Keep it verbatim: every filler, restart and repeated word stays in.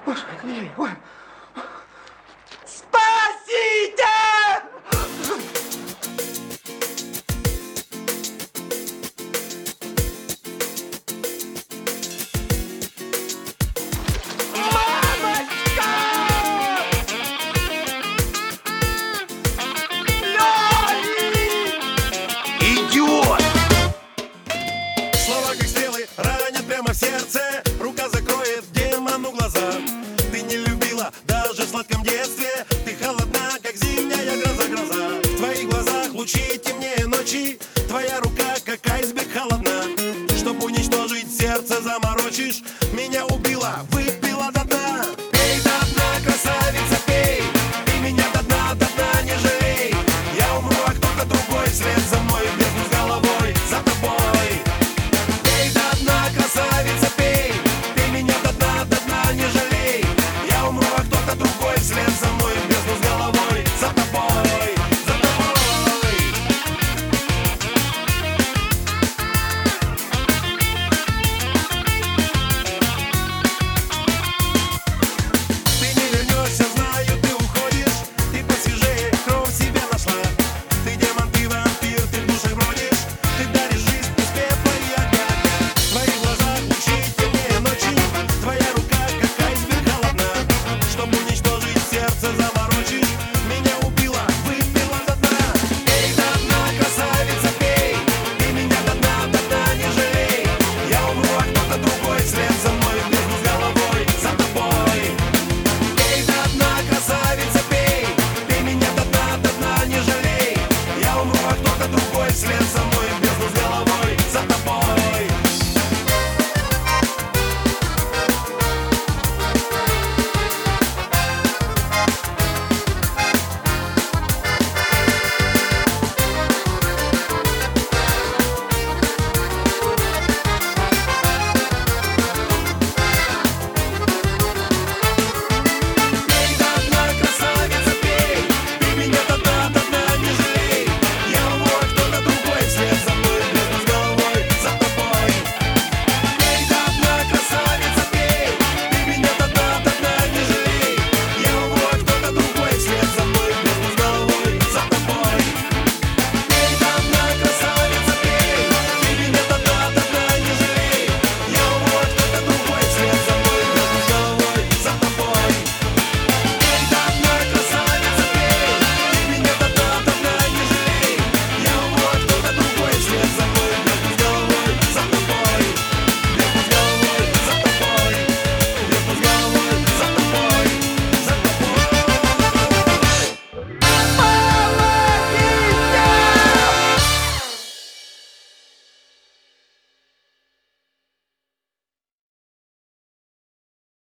Боже, ой, ой. Спасите! Идиот! Слова как стрелы ранят прямо в сердце. Рука закроет демону глаза. Ты не любила даже в сладком детстве. Ты холодна, как зимняя гроза, гроза. В твоих глазах лучи темнее ночи. Твоя рука, как айсберг, холодна. Чтоб уничтожить сердце, заморочишь. Меня убила, выпила до дна. Пей до дна, красавица.